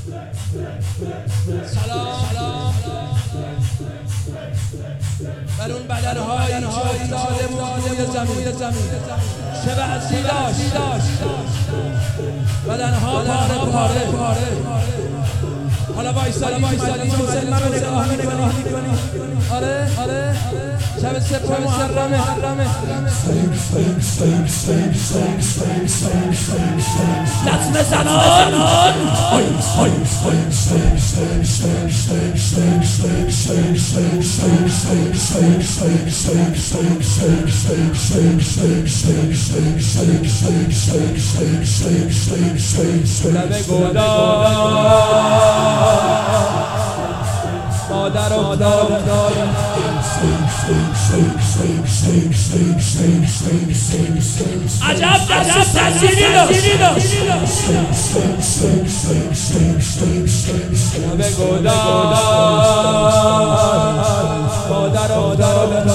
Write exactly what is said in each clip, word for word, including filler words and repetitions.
سلام بر اون بدنهایی که افتاده بود روی زمین چه بعضی داشت بدنها پاره پاره حالا وایسادی وایسادی مسلم من نگاه میکنی آره آره شب سپر محرمه لطمه زنان لب گودار مادر افتاد عجب دست تأثیری داشت لب گودار مادر افتاد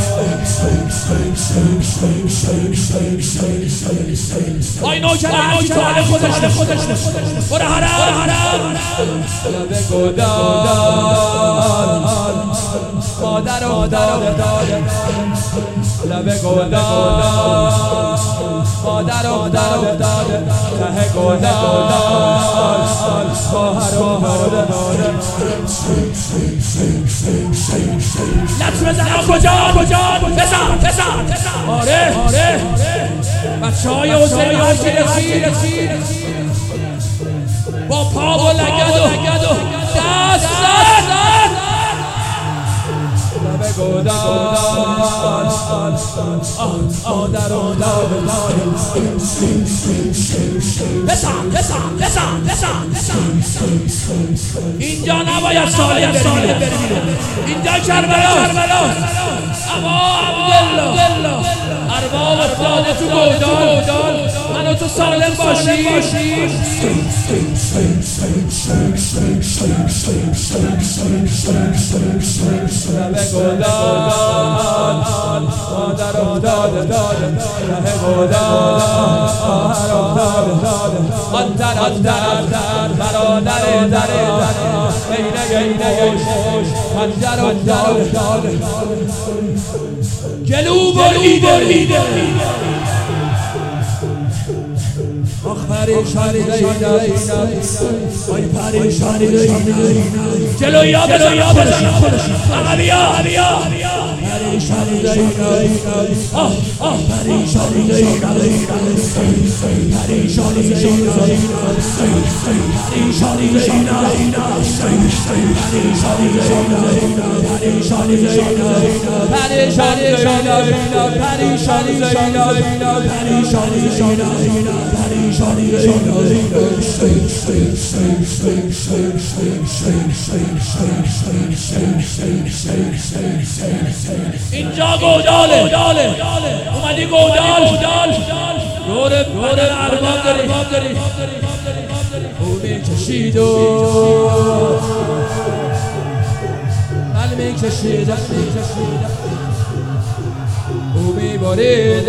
آی نوکر هرکی تو حال خودش برو حرم لب گودار مادر افتاد لب گودار مادر افتاد ته گودار خواهر افتاد لطمه زنان کجا بزن بزن آره آره بچه های حسین هاشی رسید با پا و لگد و دست لب گودار مادر افتاد بزن بزن بزن بزن اینجا نباید ساله بری اینجا کربلا اما عبدالله ارباب افتاده تو گودال منو تو سالم باشی لب گودار مادر افتاد ته گودار خواهر افتاد آن طرف برادر در عینه خوش خنجر افتاد گلو بریده آخ پریشانی دایی آی پریشانی دایی جلوی یا بزن عقبیا پریشانی دایی آه آه پریشانی دایی پریشانی دایی پریشانی دایی پریشانی دایی پریشانی اینجا گوداله اومدی گودال دور بدن ارباب داری او میکشید و من میکشیدم او میبارید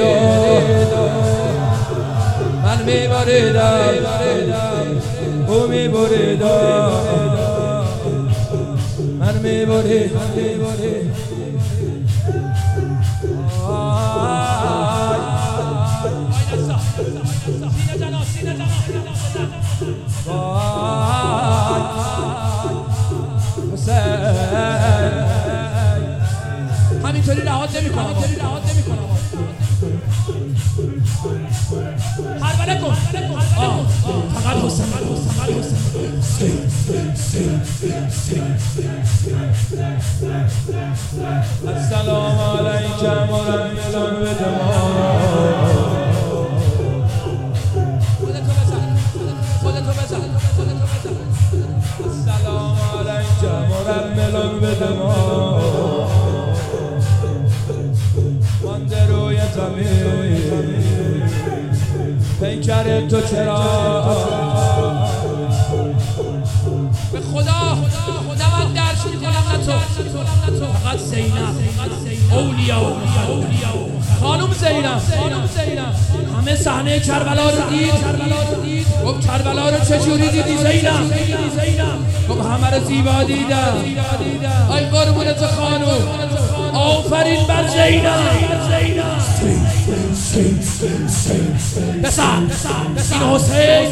من میباریدم او میباریدم من میباریدم همینطوری رهات نمی‌کنم حربله کن فقط حسین السلام علیکم و رحمت الله خودتو بزن السلام علیکم و رحمت الله مانده روی زمین پیکر تو چرا به خدا خدا من درش میکنم نه تو فقط زینب اولیا خانم زینب همه صحنه کربلا رو دید. گفت کربلا رو چجوری دیدی زینب؟ گفت همه رو زیبا دیدم. ای قربونت خانم، آفرین بر زینب. بسر این حسین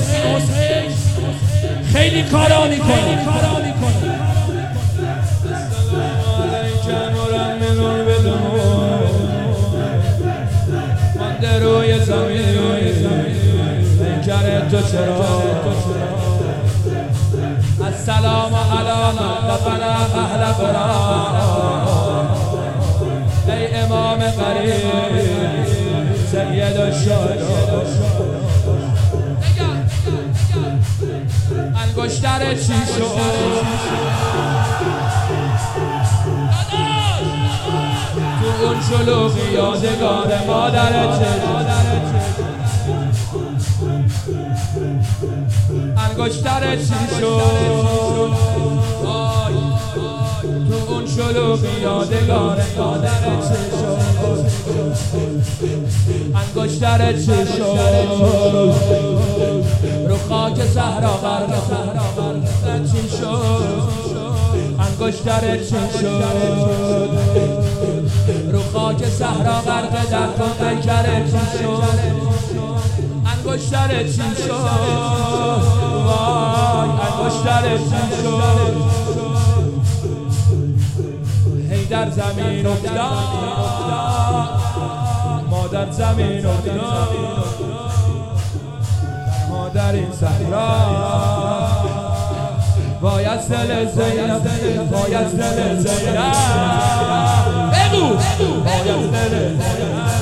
خیلی کارا میکنه. مانده روی زمین پیکر تو چرا؟ السلام علی من دفن اهل قرآن. ای امام قریب سید الشهدا، انگشتر چی شد؟ تو اون شلوغی یادگار مادرت چه شد؟ انگشتر چی شد؟ تو اون شلوغی یادگار مادرت چه شد؟ انگشتر چی شد؟ رو خاک صحرا غرق چی شد؟ انگشتر چی شد؟ رو خاک صحرا غرق در پیکر چی شد؟ انگشتر چی شد؟ وای انگشتر چی شد؟ هی در زمین افتاد، مادر زمین افتاد، مادر این صحرا. وای از دل زینب، وای از دل زینب، بگو وای از دل زینب.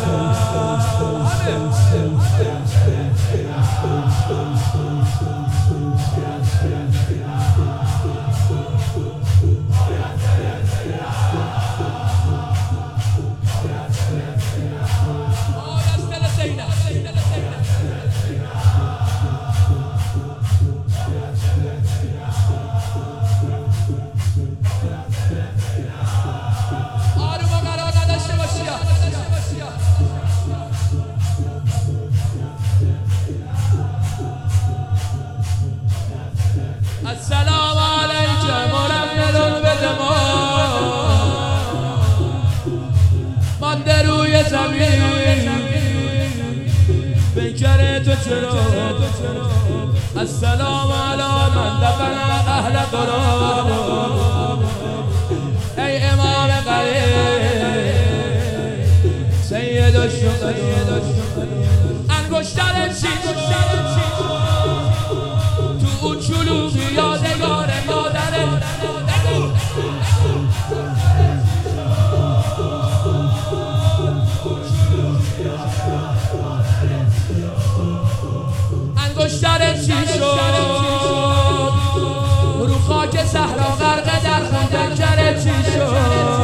السلام علیکم مرمل بدماغ، مانده روی زمین پیکر تو چرا؟ السلام علی من دفن اهل قرآن. ای امام قریب سید الشهدا، انگشتر چی شد؟ تو اون شلوغی یادگار مادرت انگشتر چی شد؟ رو خاک صحرا غرق در خون پیکر چی شد؟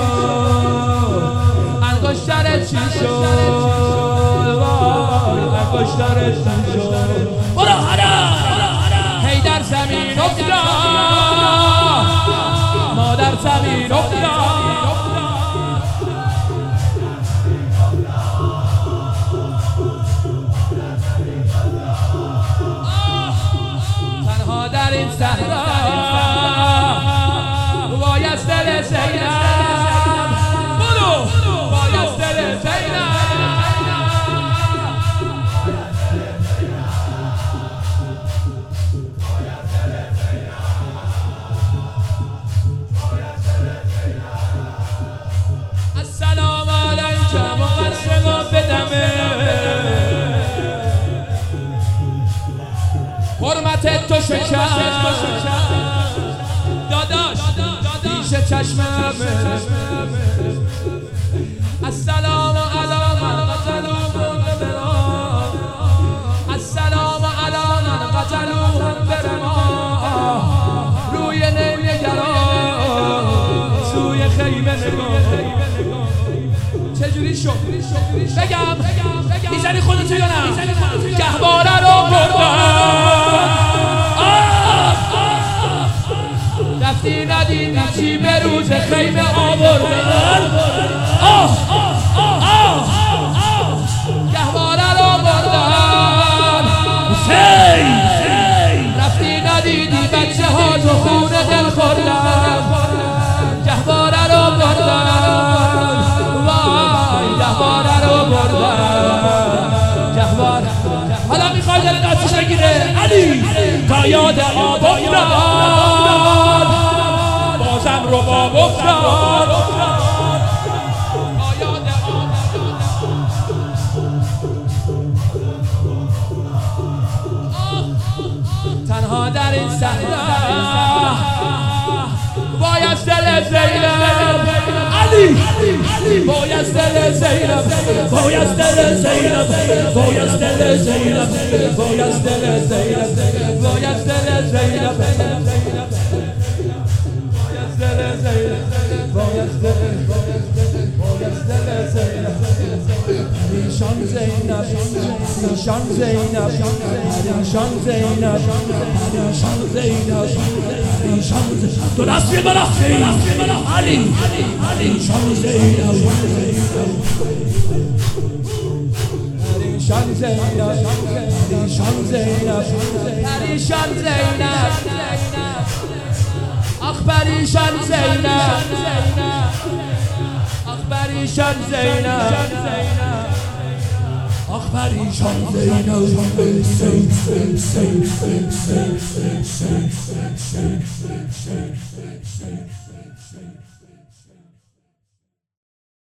انگشتر چی شد؟ وای انگشتر چی شد؟ برو حرام هی در زمین افتاد، مادر زمین افتاد. تنها در این صحرا وای از دل زینب، برو وای از دل زینب. السلام علیکم مقسم بدمه، حرمت تو شکر داداش پیش چشممه. السلام علی من قتلوهم برما، السلام علی من قتلوهم برما. روی نمیگران سوی خیمه نگاه. چجوری شد؟ بگم میزنی خودتو یا نه؟ گهواره رو بردن، رفتی ندیدی چی به روز خیمه آوردن. آه آه آه علی تا یاد آب افتاد بازم رباب افتاد تنها در این صحرا بایست دل زینب علی بایست دل زینب بایست دل زینب بایست دل زینب بایست دل زینب بایست دل زینب بایست دل زینب بایست دل بایست دل زینب پریشان زینب پریشان زینب پریشان زینب پریشان زینب پریشان زینب دو دست ببرا علی پریشان زینب پریشان زینب پریشان زینب پریشان زینب آخ پریشان زینب آخ پریشان زینب آخ پریشان زینب